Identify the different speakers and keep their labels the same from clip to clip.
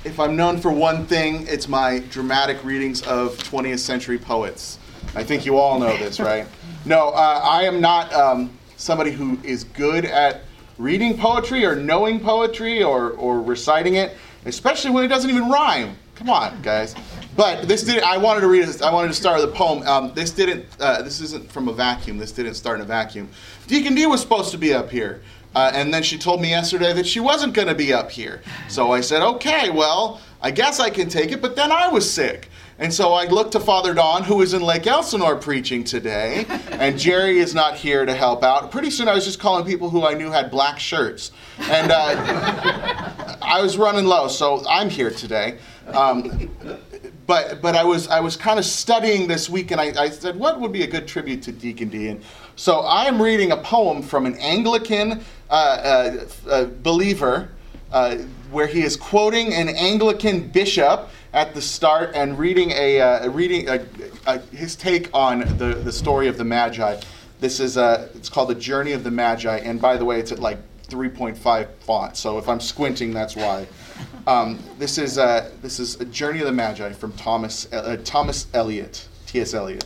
Speaker 1: if I'm known for one thing, it's my dramatic readings of 20th century poets. I think you all know this, right? No, I am not somebody who is good at reading poetry or knowing poetry or reciting it, especially when it doesn't even rhyme. Come on, guys. But this did. I wanted to read this. I wanted to start with a poem. This didn't. This isn't from a vacuum. This didn't start in a vacuum. Deacon Dee was supposed to be up here, and then she told me yesterday that she wasn't going to be up here. So I said, okay, well, I guess I can take it. But then I was sick, and so I looked to Father Don, who is in Lake Elsinore preaching today, and Jerry is not here to help out. Pretty soon I was just calling people who I knew had black shirts, and I was running low, so I'm here today. But I was kind of studying this week, and I said, what would be a good tribute to Deacon Dee? And so I am reading a poem from an Anglican believer, where he is quoting an Anglican bishop at the start and reading his take on the story of the Magi. This is it's called The Journey of the Magi, and by the way, it's at like 3.5 font. So if I'm squinting, that's why. This is A Journey of the Magi from Thomas Eliot, T.S. Eliot.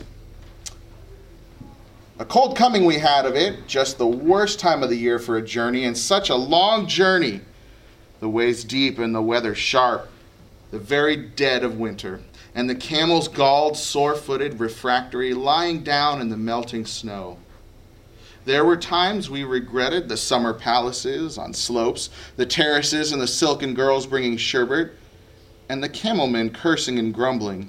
Speaker 1: A cold coming we had of it, just the worst time of the year for a journey, and such a long journey. The ways deep and the weather sharp, the very dead of winter, and the camels galled, sore-footed, refractory, lying down in the melting snow. There were times we regretted the summer palaces on slopes, the terraces and the silken girls bringing sherbet, and the camelmen cursing and grumbling,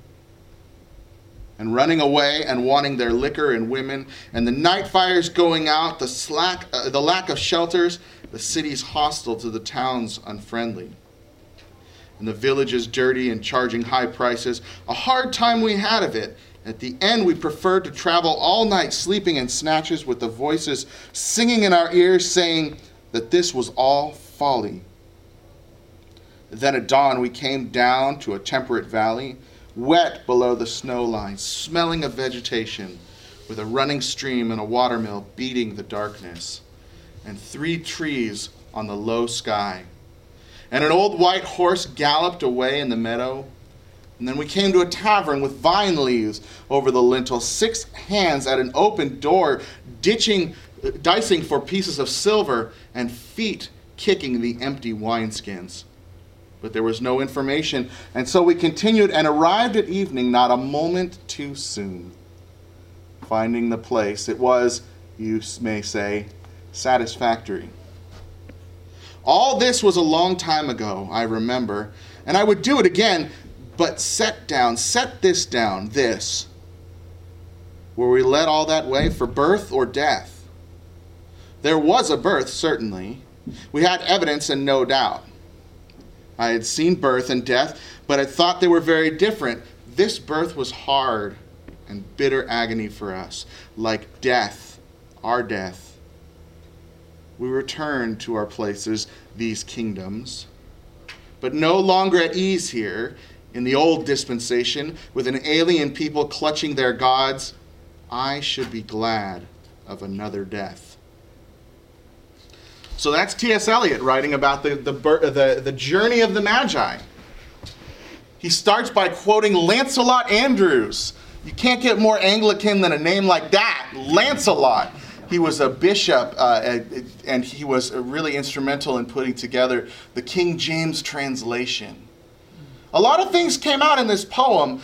Speaker 1: and running away and wanting their liquor and women, and the night fires going out, the lack of shelters, the cities hostile to the towns unfriendly, and the villages dirty and charging high prices. A hard time we had of it. At the end, we preferred to travel all night, sleeping in snatches with the voices singing in our ears, saying that this was all folly. Then at dawn, we came down to a temperate valley, wet below the snow line, smelling of vegetation, with a running stream and a watermill beating the darkness, and 3 trees on the low sky. And an old white horse galloped away in the meadow. And then we came to a tavern with vine leaves over the lintel, 6 hands at an open door, dicing for pieces of silver, and feet kicking the empty wineskins. But there was no information, and so we continued and arrived at evening not a moment too soon. Finding the place, it was, you may say, satisfactory. All this was a long time ago, I remember, and I would do it again. But set this down, this. Were we led all that way for birth or death? There was a birth, certainly. We had evidence and no doubt. I had seen birth and death, but I thought they were very different. This birth was hard and bitter agony for us, like death, our death. We returned to our places, these kingdoms, but no longer at ease here. In the old dispensation, with an alien people clutching their gods, I should be glad of another death. So that's T.S. Eliot writing about the journey of the Magi. He starts by quoting Lancelot Andrewes. You can't get more Anglican than a name like that, Lancelot. He was a bishop, and he was really instrumental in putting together the King James translation. A lot of things came out in this poem.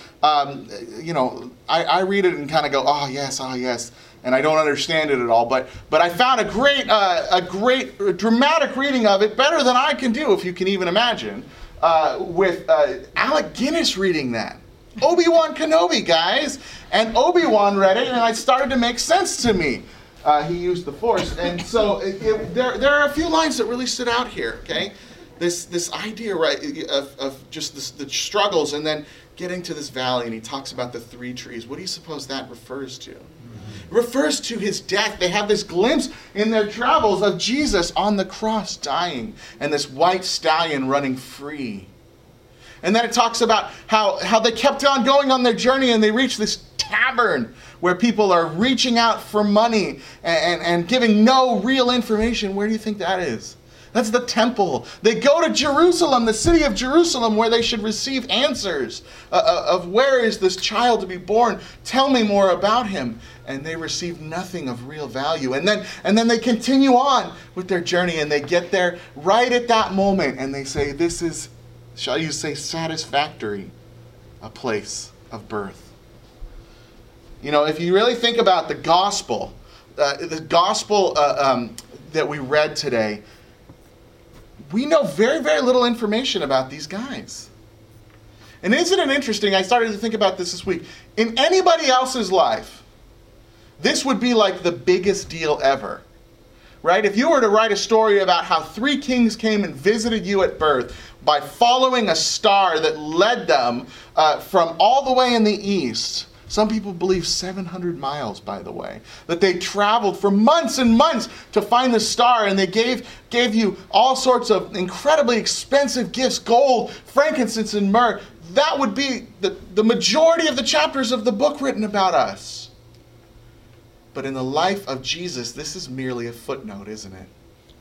Speaker 1: I read it and kind of go, oh yes, and I don't understand it at all. But I found a great dramatic reading of it, better than I can do, if you can even imagine, with Alec Guinness reading that. Obi-Wan Kenobi, guys. And Obi-Wan read it, and it started to make sense to me. He used the Force. And so there are a few lines that really stood out here, okay? This idea, right, of just the struggles, and then getting to this valley, and he talks about the 3 trees. What do you suppose that refers to? It refers to his death. They have this glimpse in their travels of Jesus on the cross dying, and this white stallion running free. And then it talks about how they kept on going on their journey, and they reached this tavern where people are reaching out for money and giving no real information. Where do you think that is? That's the temple. They go to Jerusalem, the city of Jerusalem, where they should receive answers of where is this child to be born. Tell me more about him. And they receive nothing of real value. And then they continue on with their journey, and they get there right at that moment, and they say, this is, shall you say, satisfactory, a place of birth. You know, if you really think about the gospel that we read today, we know very, very little information about these guys. And isn't it interesting? I started to think about this week. In anybody else's life, this would be like the biggest deal ever, right? If you were to write a story about how 3 kings came and visited you at birth by following a star that led them from all the way in the east. Some people believe 700 miles, by the way, that they traveled for months and months to find the star, and they gave you all sorts of incredibly expensive gifts, gold, frankincense, and myrrh. That would be the majority of the chapters of the book written about us. But in the life of Jesus, this is merely a footnote, isn't it?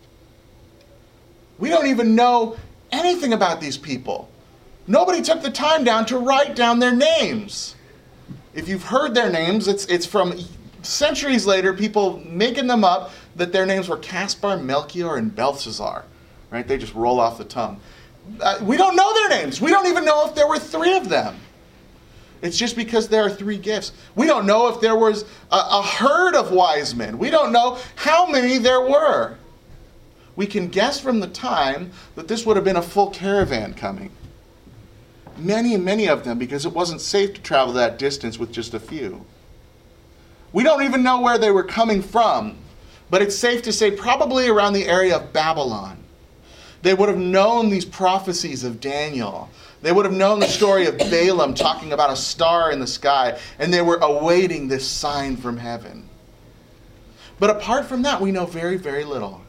Speaker 1: We don't even know anything about these people. Nobody took the time down to write down their names. If you've heard their names, it's from centuries later, people making them up, that their names were Caspar, Melchior, and Belshazzar. Right? They just roll off the tongue. We don't know their names. We don't even know if there were 3 of them. It's just because there are 3 gifts. We don't know if there was a herd of wise men. We don't know how many there were. We can guess from the time that this would have been a full caravan coming. Many, many of them, because it wasn't safe to travel that distance with just a few. We don't even know where they were coming from, but it's safe to say probably around the area of Babylon. They would have known these prophecies of Daniel. They would have known the story of Balaam talking about a star in the sky, and they were awaiting this sign from heaven. But apart from that, we know very, very little.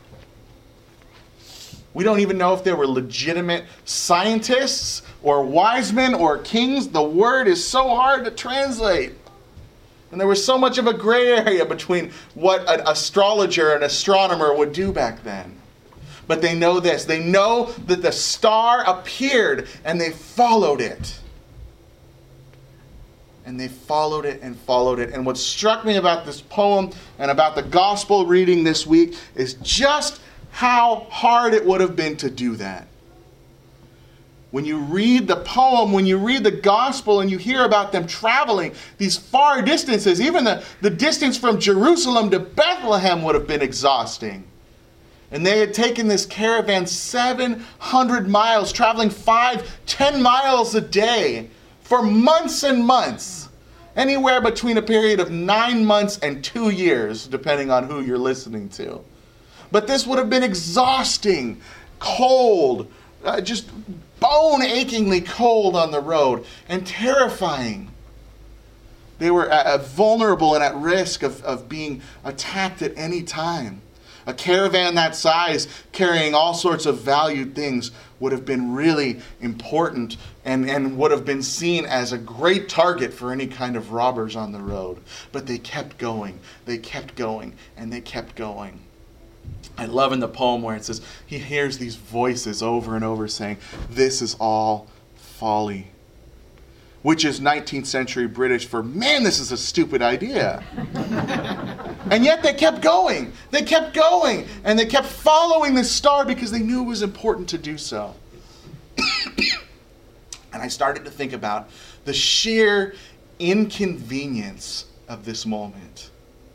Speaker 1: We don't even know if they were legitimate scientists or wise men or kings. The word is so hard to translate. And there was so much of a gray area between what an astrologer and astronomer would do back then. But they know this. They know that the star appeared and they followed it. And they followed it and followed it. And what struck me about this poem and about the gospel reading this week is just how hard it would have been to do that. When you read the poem, when you read the gospel and you hear about them traveling these far distances, even the distance from Jerusalem to Bethlehem would have been exhausting. And they had taken this caravan 700 miles, traveling 5-10 miles a day for months and months. Anywhere between a period of 9 months and 2 years, depending on who you're listening to. But this would have been exhausting, cold, just bone-achingly cold on the road, and terrifying. They were vulnerable and at risk of being attacked at any time. A caravan that size, carrying all sorts of valued things, would have been really important and would have been seen as a great target for any kind of robbers on the road. But they kept going, and they kept going. I love in the poem where it says, he hears these voices over and over saying, this is all folly. Which is 19th century British for, man, this is a stupid idea. And yet they kept going. They kept going. And they kept following this star because they knew it was important to do so. And I started to think about the sheer inconvenience of this moment.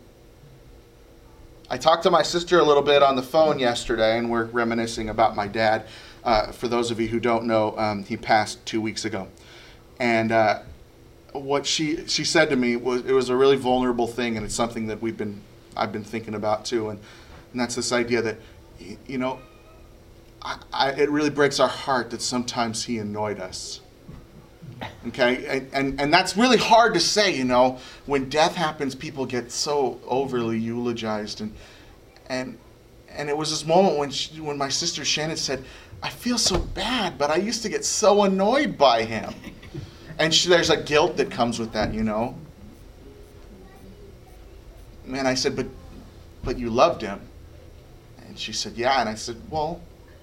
Speaker 1: I talked to my sister a little bit on the phone yesterday, and we're reminiscing about my dad. For those of you who don't know, he passed 2 weeks ago. And what she said to me was, it was a really vulnerable thing, and it's something that I've been thinking about too. And that's this idea that, you know, it really breaks our heart that sometimes he annoyed us. Okay, and that's really hard to say, you know. When death happens, people get so overly eulogized, and it was this moment when my sister Shannon said, I feel so bad, but I used to get so annoyed by him. And there's a guilt that comes with that, you know. And I said, but you loved him. And she said, yeah. And I said, well,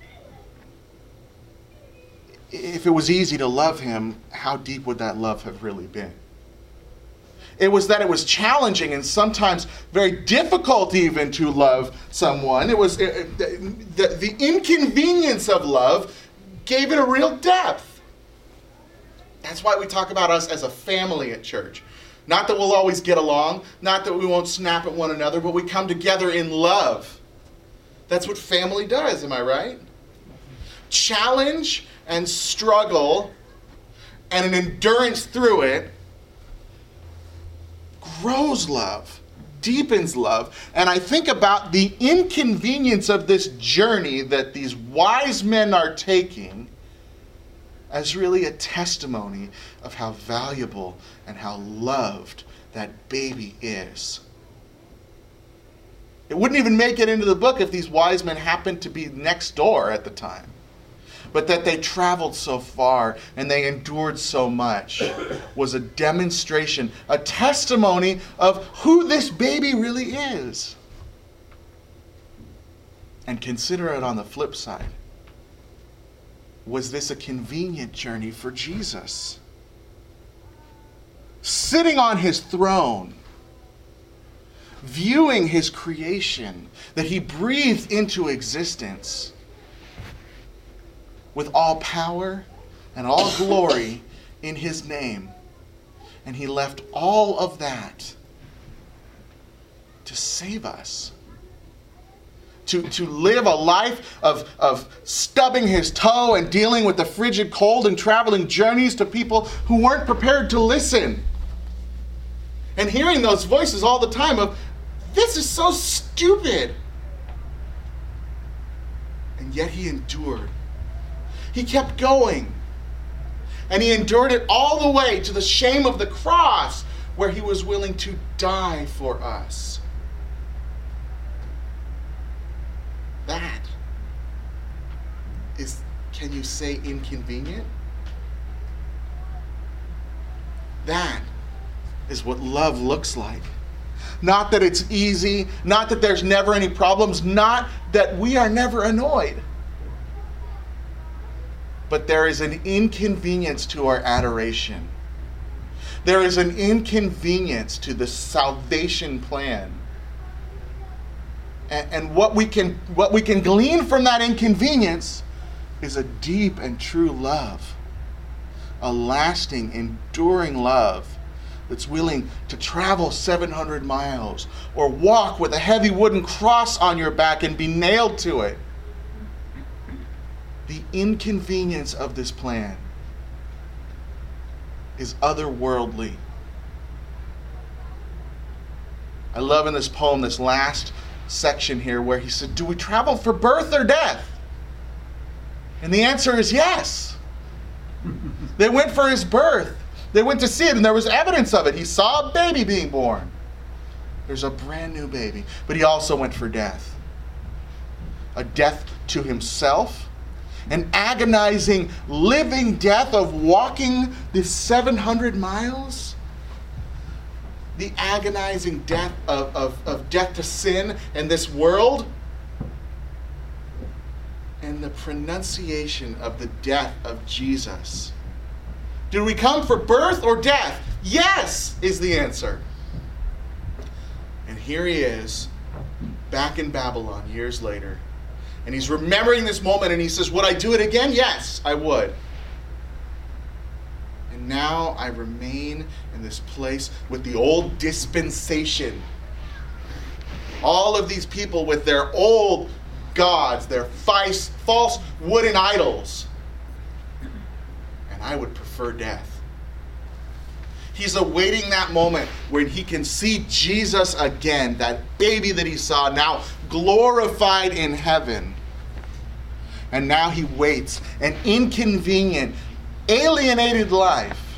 Speaker 1: if it was easy to love him, how deep would that love have really been? It was that it was challenging and sometimes very difficult even to love someone. It was the inconvenience of love gave it a real depth. That's why we talk about us as a family at church. Not that we'll always get along, not that we won't snap at one another, but we come together in love. That's what family does, am I right? Challenge and struggle and an endurance through it grows love, deepens love. And I think about the inconvenience of this journey that these wise men are taking as really a testimony of how valuable and how loved that baby is. It wouldn't even make it into the book if these wise men happened to be next door at the time. But that they traveled so far and they endured so much was a demonstration, a testimony of who this baby really is. And consider it on the flip side. Was this a convenient journey for Jesus? Sitting on his throne, viewing his creation that he breathed into existence, with all power and all glory in his name. And he left all of that to save us. To live a life of stubbing his toe and dealing with the frigid cold and traveling journeys to people who weren't prepared to listen. And hearing those voices all the time of, this is so stupid. And yet he endured. He kept going. And he endured it all the way to the shame of the cross, where he was willing to die for us. That is, can you say, inconvenient? That is what love looks like. Not that it's easy, not that there's never any problems, not that we are never annoyed. But there is an inconvenience to our adoration. There is an inconvenience to the salvation plan. And what we can glean from that inconvenience is a deep and true love. A lasting, enduring love that's willing to travel 700 miles or walk with a heavy wooden cross on your back and be nailed to it. The inconvenience of this plan is otherworldly. I love in this poem, this last section here, where he said, do we travel for birth or death? And the answer is yes. They went for his birth. They went to see it, and there was evidence of it. He saw a baby being born. There's a brand new baby. But he also went for death. A death to himself. An agonizing, living death of walking this 700 miles. The agonizing death of death to sin in this world. And the pronunciation of the death of Jesus. Did we come for birth or death? Yes, is the answer. And here he is, back in Babylon years later. And he's remembering this moment and he says, would I do it again? Yes, I would. And now I remain in this place with the old dispensation. All of these people with their old gods, their false wooden idols. And I would prefer death. He's awaiting that moment when he can see Jesus again, that baby that he saw now glorified in heaven. And now he waits an inconvenient, alienated life.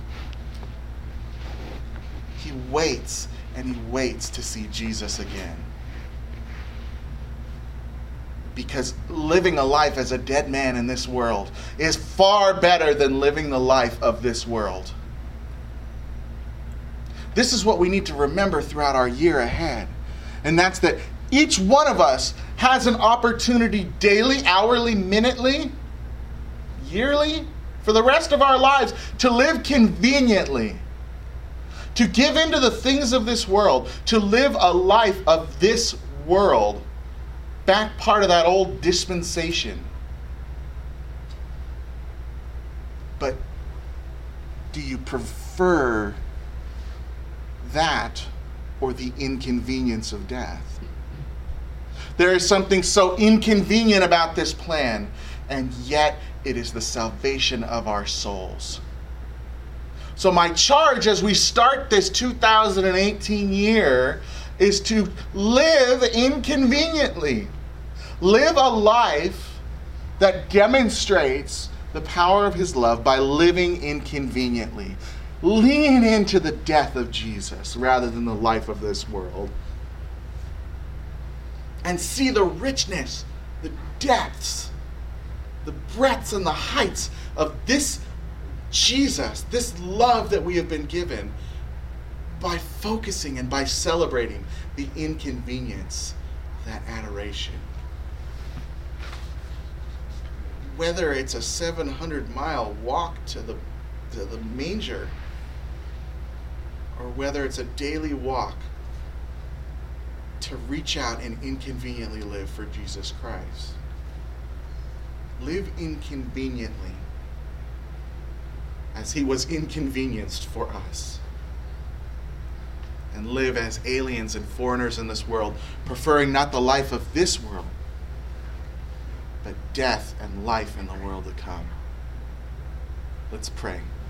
Speaker 1: He waits and he waits to see Jesus again. Because living a life as a dead man in this world is far better than living the life of this world. This is what we need to remember throughout our year ahead. And that's that Each one of us has an opportunity daily, hourly, minutely, yearly, for the rest of our lives to live conveniently, to give into the things of this world, to live a life of this world, back part of that old dispensation. But do you prefer that or the inconvenience of death? There is something so inconvenient about this plan, and yet it is the salvation of our souls. So my charge as we start this 2018 year is to live inconveniently. Live a life that demonstrates the power of his love by living inconveniently. Lean into the death of Jesus rather than the life of this world. And see the richness, the depths, the breadths and the heights of this Jesus, this love that we have been given, by focusing and by celebrating the inconvenience of that adoration. Whether it's a 700-mile walk to the manger, or whether it's a daily walk to reach out and inconveniently live for Jesus Christ. Live inconveniently as he was inconvenienced for us. And live as aliens and foreigners in this world, preferring not the life of this world, but death and life in the world to come. Let's pray.